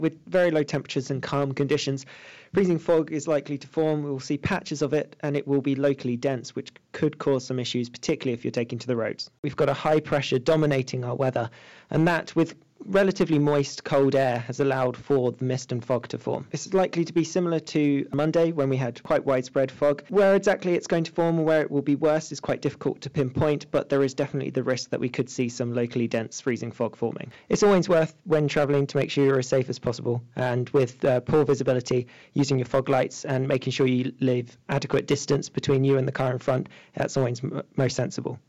With very low temperatures and calm conditions, freezing fog is likely to form. We'll see patches of it, and it will be locally dense, which could cause some issues, particularly if you're taking to the roads. We've got a high pressure dominating our weather, and that, with relatively moist, cold air, has allowed for the mist and fog to form. It's likely to be similar to Monday, when we had quite widespread fog. Where exactly it's going to form or where it will be worse is quite difficult to pinpoint, but there is definitely the risk that we could see some locally dense freezing fog forming. It's always worth, when travelling, to make sure you're as safe as possible, and with poor visibility, using your fog lights and making sure you leave adequate distance between you and the car in front, that's always most sensible.